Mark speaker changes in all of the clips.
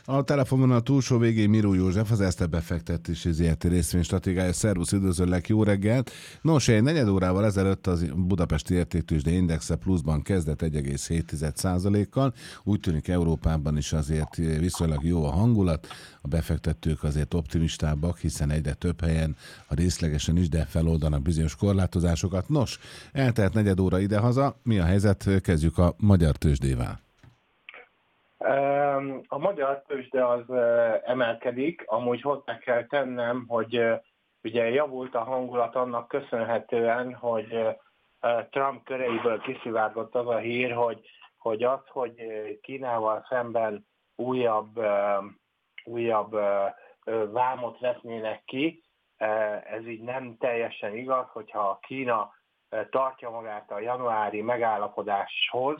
Speaker 1: A telefonon a túlsó végén Miró József, az Erste Befektetési ZRT részvénystratégiája. Szervusz, üdvözöllek, jó reggelt! Nos, egy negyed órával ezelőtt az Budapesti Értéktőzsde Indexe pluszban kezdett 1,7%-kal. Úgy tűnik Európában is azért viszonylag jó a hangulat. A befektetők azért optimistábbak, hiszen egyre több helyen, a részlegesen is, de feloldanak bizonyos korlátozásokat. Nos, eltelt negyed óra idehaza. Mi a helyzet? Kezdjük a magyar tőzsdével.
Speaker 2: A magyar tőzsde az emelkedik, amúgy hozzá kell tennem, hogy ugye javult a hangulat annak köszönhetően, hogy Trump köreiből kiszivárgott az a hír, hogy Kínával szemben újabb vámot vetnének ki. Ez így nem teljesen igaz, hogyha Kína tartja magát a januári megállapodáshoz,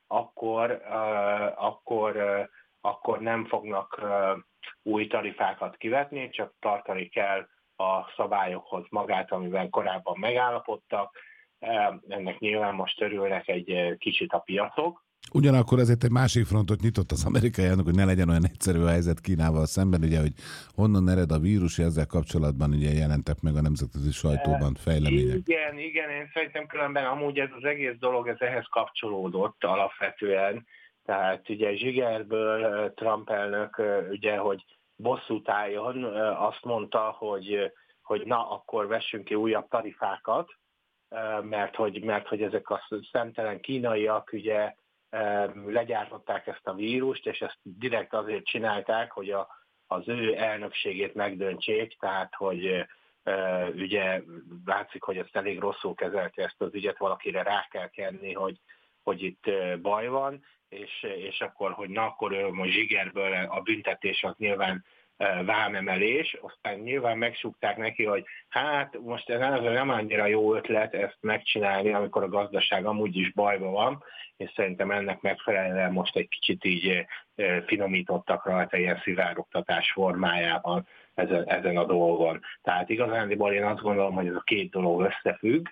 Speaker 2: akkor nem fognak új tarifákat kivetni, csak tartani kell a szabályokhoz magát, amiben korábban megállapodtak. Ennek nyilván most örülnek egy kicsit a piacok.
Speaker 1: Ugyanakkor ezért egy másik frontot nyitott az amerikai elnök, hogy ne legyen olyan egyszerű a helyzet Kínával szemben, ugye, hogy honnan ered a vírus, ezzel kapcsolatban ugye jelentek meg a nemzetközi sajtóban fejlemények.
Speaker 2: Igen, én szerintem különben amúgy ez az egész dolog ez ehhez kapcsolódott alapvetően. Tehát ugye zsigerből Trump elnök, ugye, hogy bosszút álljon, azt mondta, hogy na, akkor vessünk ki újabb tarifákat, mert hogy ezek a szemtelen kínaiak ugye legyártották ezt a vírust, és ezt direkt azért csinálták, hogy az ő elnökségét megdöntsék, tehát hogy ugye látszik, hogy ezt elég rosszul kezelte ezt az ügyet, valakire rá kell kenni, hogy itt baj van, és akkor, hogy na, akkor most zsigerből a büntetés az nyilván vámemelés, aztán nyilván megsúgták neki, hogy hát most ez nem annyira jó ötlet ezt megcsinálni, amikor a gazdaság amúgy is bajban van, és szerintem ennek megfelelően most egy kicsit így finomítottak rajta ilyen szivárogtatás formájában ezen a dolgon. Tehát igazándiból én azt gondolom, hogy ez a két dolog összefügg,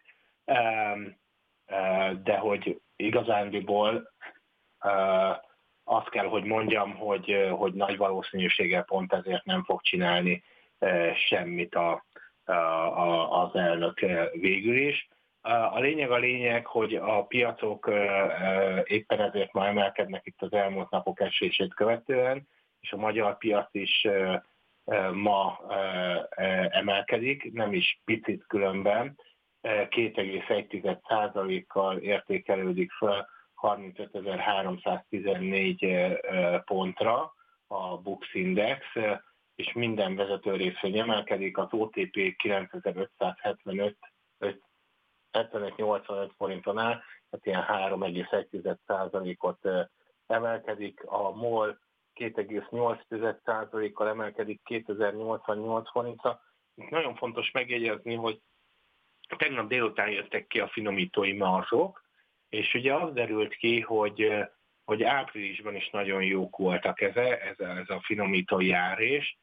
Speaker 2: de hogy igazándiból azt kell, hogy mondjam, hogy nagy valószínűséggel pont ezért nem fog csinálni semmit az elnök végül is. A lényeg, hogy a piacok éppen ezért ma emelkednek itt az elmúlt napok esését követően, és a magyar piac is ma emelkedik, nem is picit különben, 2,1%-kal értékelődik fel 35.314 pontra a Bux Index, és minden vezető részvény emelkedik, az OTP 9.575 forinton áll, tehát ilyen 3,1%-ot emelkedik, a MOL 2,8%-kal emelkedik 2088 forintra. Itt nagyon fontos megjegyezni, hogy tegnap délután jöttek ki a finomítói marzsok, és ugye az derült ki, hogy áprilisban is nagyon jók voltak ez a finomítói árés,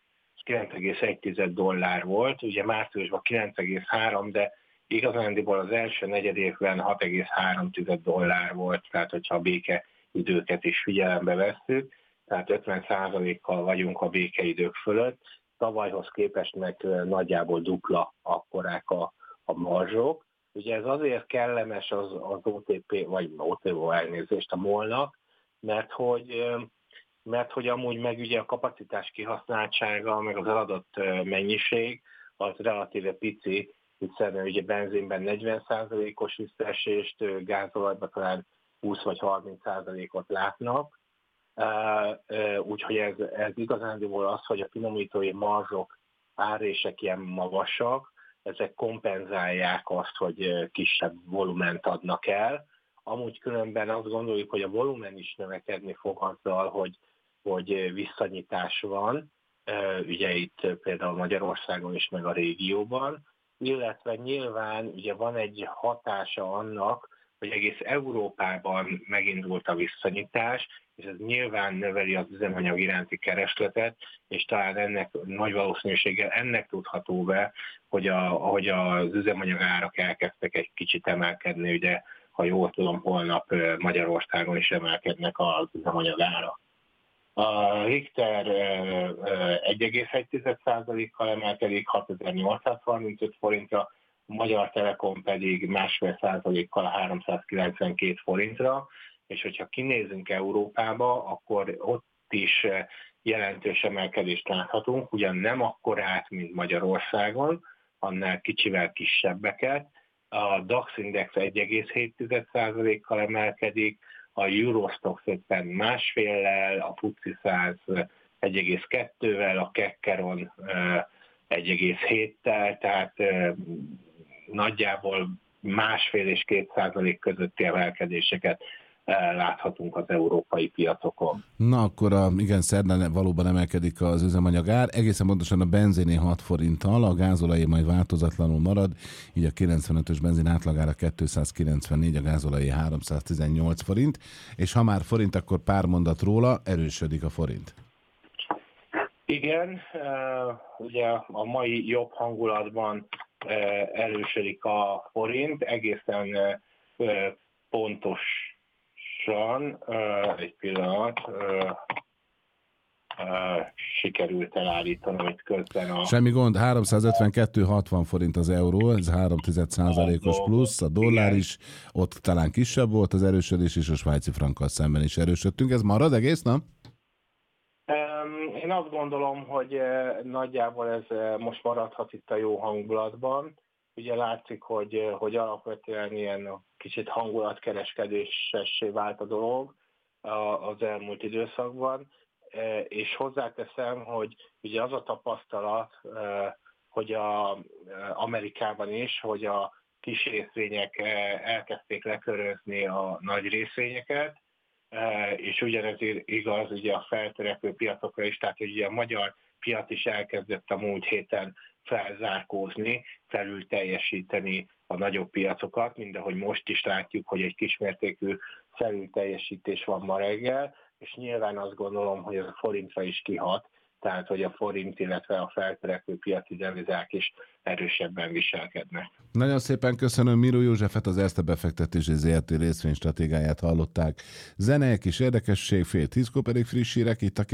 Speaker 2: $9,1 volt, ugye márciusban 9,3, de igazándiból az első negyedévben $6,3 volt, tehát hogyha a békeidőket is figyelembe vesszük, tehát 50%-kal vagyunk a békeidők fölött, tavalyhoz képest meg nagyjából dupla akkorák a marzsok. Ugye ez azért kellemes az OTP, vagy OTO elnézést a MOL-nak, mert hogy amúgy meg ugye a kapacitás kihasználtsága, meg az eladott mennyiség az relatíve pici, hiszen ugye benzinben 40%-os visszaesést, gázolajban talán 20 vagy 30%-ot látnak. Úgyhogy ez igazándiból az, hogy a finomítói marzsok árések ilyen magasak, ezek kompenzálják azt, hogy kisebb volument adnak el. Amúgy különben azt gondoljuk, hogy a volumen is növekedni fog azzal, hogy visszanyitás van, ugye itt például Magyarországon is, meg a régióban, illetve nyilván ugye van egy hatása annak, hogy egész Európában megindult a visszanyitás, és ez nyilván növeli az üzemanyag iránti keresletet, és talán ennek nagy valószínűséggel ennek tudható be, hogy az üzemanyag árak elkezdtek egy kicsit emelkedni, ugye, ha jól tudom, holnap Magyarországon is emelkednek az üzemanyag árak. A Richter 1,1%-kal emelkedik 6835 forintra, a Magyar Telekom pedig 1,5%-kal 392 forintra, és hogyha kinézünk Európába, akkor ott is jelentős emelkedést láthatunk, ugyan nem akkorát, mint Magyarországon, annál kicsivel kisebbeket. A DAX Index 1,7%-kal emelkedik, a Eurostoxx 50 másféllel, a FTSE 100 1,2-vel, a Kekkeron 1,7-tel, tehát nagyjából 1,5 és 2% közötti emelkedéseket láthatunk az európai piacokon.
Speaker 1: Na akkor igen, szerdán valóban emelkedik az üzemanyag ár, egészen pontosan a benziné 6 forinttal, a gázolajé majd változatlanul marad, így a 95-ös benzin átlagára 294, a gázolajé 318 forint, és ha már forint, akkor pár mondat róla, erősödik a forint.
Speaker 2: Igen, ugye a mai jobb hangulatban erősödik a forint, egészen pontosan, egy pillanat, sikerült elállítanom itt közben a...
Speaker 1: Semmi gond, 352,60 forint az euró, ez 3,1%-os plusz, a dollár is ott talán kisebb volt az erősödés, és a svájci frankkal szemben is erősödtünk. Ez marad egész nap?
Speaker 2: Én azt gondolom, hogy nagyjából ez most maradhat itt a jó hangulatban. Ugye látszik, hogy alapvetően ilyen kicsit hangulatkereskedésessé vált a dolog az elmúlt időszakban, és hozzáteszem, hogy ugye az a tapasztalat, hogy Amerikában is, hogy a kis részvények elkezdték lekörözni a nagy részvényeket, és ugyanez igaz ugye a feltörekvő piacokra is, tehát ugye a magyar piac is elkezdett a múlt héten felzárkózni, felül teljesíteni a nagyobb piacokat, mint ahogy most is látjuk, hogy egy kismértékű felül teljesítés van ma reggel, és nyilván azt gondolom, hogy ez a forintra is kihat, tehát hogy a forint, illetve a feltörekvő piaci devizák is erősebben viselkednek.
Speaker 1: Nagyon szépen köszönöm Miró Józsefet, az Erste Befektetési ZRT részvénystratégiáját hallották. Zene, kis érdekesség, 9:30 pedig friss hírek itt a